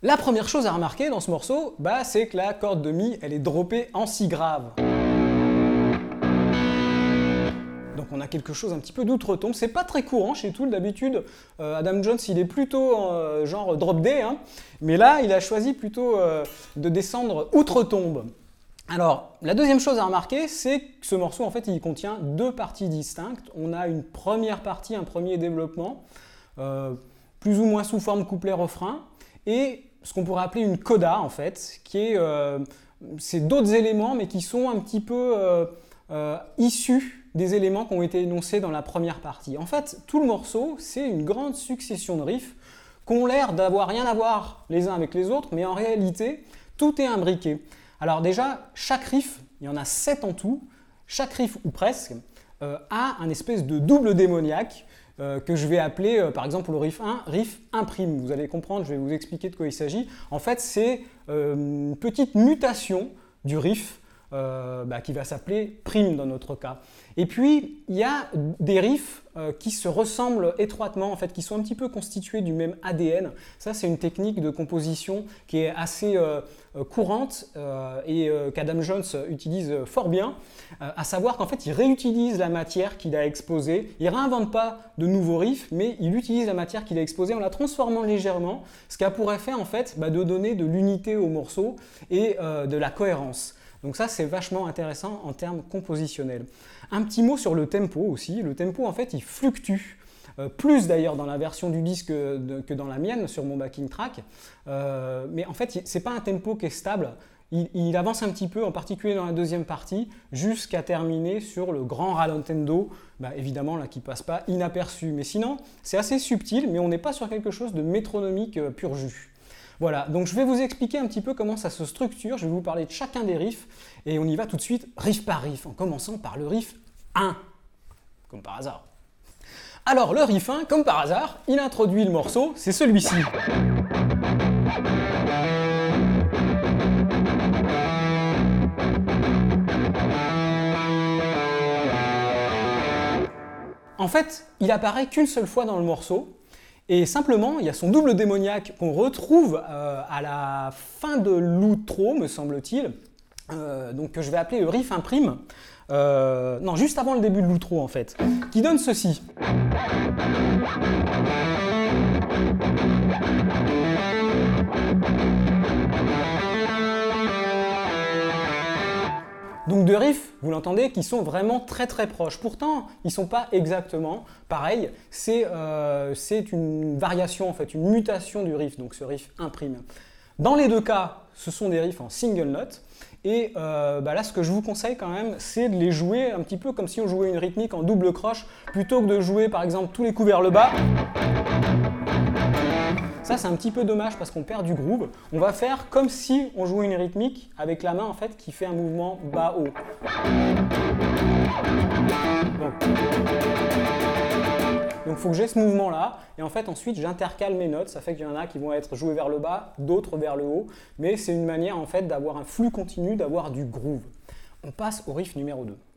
La première chose à remarquer dans ce morceau, c'est que la corde de Mi, elle est droppée en si grave. Donc on a quelque chose un petit peu d'outre-tombe. C'est pas très courant chez Tool, d'habitude Adam Jones il est plutôt genre drop D, hein, mais là il a choisi plutôt de descendre outre-tombe. Alors la deuxième chose à remarquer, c'est que ce morceau en fait il contient deux parties distinctes. On a une première partie, un premier développement, plus ou moins sous forme couplet-refrain, et ce qu'on pourrait appeler une coda en fait, qui est c'est d'autres éléments mais qui sont un petit peu issus des éléments qui ont été énoncés dans la première partie. En fait, tout le morceau, c'est une grande succession de riffs qui ont l'air d'avoir rien à voir les uns avec les autres, mais en réalité, tout est imbriqué. Alors déjà, chaque riff, il y en a 7 en tout, chaque riff ou presque, a un espèce de double démoniaque que je vais appeler, par exemple, le riff 1, riff 1'. Vous allez comprendre, je vais vous expliquer de quoi il s'agit. En fait, c'est une petite mutation du riff qui va s'appeler prime dans notre cas. Et puis, il y a des riffs qui se ressemblent étroitement, en fait, qui sont un petit peu constitués du même ADN. Ça, c'est une technique de composition qui est assez courante et qu'Adam Jones utilise fort bien, à savoir qu'en fait, il réutilise la matière qu'il a exposée. Il ne réinvente pas de nouveaux riffs, mais il utilise la matière qu'il a exposée en la transformant légèrement, ce qui a pour effet, en fait, de donner de l'unité au morceau et de la cohérence. Donc ça, c'est vachement intéressant en termes compositionnels. Un petit mot sur le tempo aussi. Le tempo, en fait, il fluctue. Plus d'ailleurs dans la version du disque que dans la mienne, sur mon backing track. Mais en fait, c'est pas un tempo qui est stable. Il avance un petit peu, en particulier dans la deuxième partie, jusqu'à terminer sur le grand rallentendo, évidemment là qui passe pas inaperçu. Mais sinon, c'est assez subtil, mais on n'est pas sur quelque chose de métronomique pur jus. Voilà, donc je vais vous expliquer un petit peu comment ça se structure, je vais vous parler de chacun des riffs, et on y va tout de suite riff par riff, en commençant par le riff 1, comme par hasard. Alors le riff 1, comme par hasard, il introduit le morceau, c'est celui-ci. En fait, il apparaît qu'une seule fois dans le morceau, et simplement, il y a son double démoniaque qu'on retrouve à la fin de l'outro, me semble-t-il, donc que je vais appeler le riff 1', non, juste avant le début de l'outro en fait, qui donne ceci. Donc deux riffs, vous l'entendez, qui sont vraiment très très proches. Pourtant, ils ne sont pas exactement pareils. C'est une variation, en fait, une mutation du riff, donc ce riff 1'. Dans les deux cas, ce sont des riffs en single note. Et là, ce que je vous conseille quand même, c'est de les jouer un petit peu comme si on jouait une rythmique en double croche, plutôt que de jouer par exemple tous les coups vers le bas. Ça, c'est un petit peu dommage parce qu'on perd du groove. On va faire comme si on jouait une rythmique avec la main en fait qui fait un mouvement bas-haut. Donc il faut que j'ai ce mouvement-là, et en fait ensuite j'intercale mes notes, ça fait qu'il y en a qui vont être jouées vers le bas, d'autres vers le haut, mais c'est une manière en fait d'avoir un flux continu, d'avoir du groove. On passe au riff numéro 2.